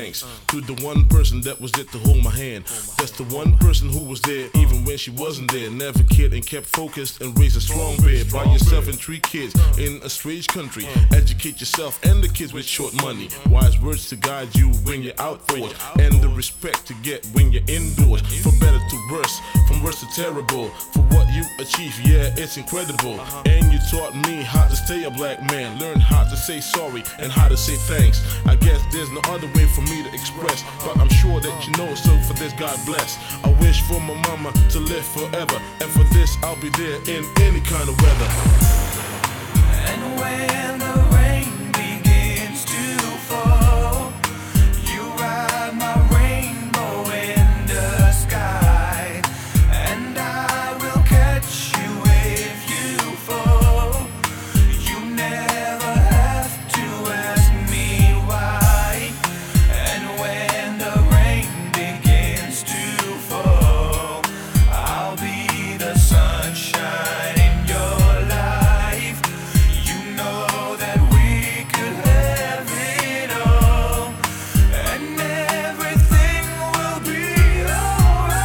thanks to the one person that was there to hold my hand. That's the one person who was there even when she wasn't there. Never cared and kept focused and raised a strong beard. Buy yourself and 3 kids in a strange country. Educate yourself and the kids with short money. Wise words to guide you when you're outdoors, and the respect to get when you're indoors. For better to worse, from worse to terrible. For what you achieve, yeah, it's incredible. And you taught me how to stay a black man. Learn how to say sorry and how to say thanks. I guess there's no other way for me to express, but I'm sure that you know, so for this God bless. I wish for my mama to live forever, and for this I'll be there in any kind of weather. And when the rain begins to fall, you ride my rainbow in the sky, and I will catch you if you fall. You never have to ask me why. And when the rain begins to fall, I'll be the sunshine in your life. You know that we could have it all, and everything will be alright.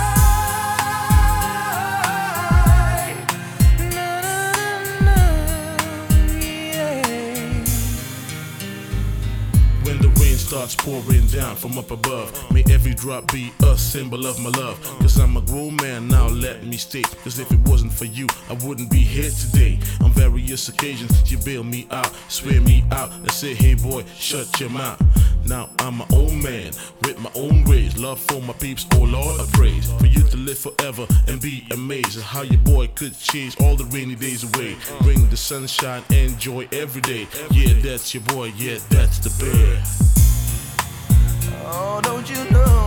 Na, na, na, yeah. When the rain starts pouring down from up above, may every drop be a symbol of my love. Cause I'm a grown man now, let me state. Cause if it wasn't for you, I wouldn't be here today. On various occasions, you bail me out, swear me out, and say, hey boy, shut your mouth. Now I'm my own man, with my own ways. Love for my peeps, oh Lord, I praise. For you to live forever and be amazed at how your boy could chase all the rainy days away. Bring the sunshine and joy every day. Yeah, that's your boy, yeah, that's the bear. Oh, don't you know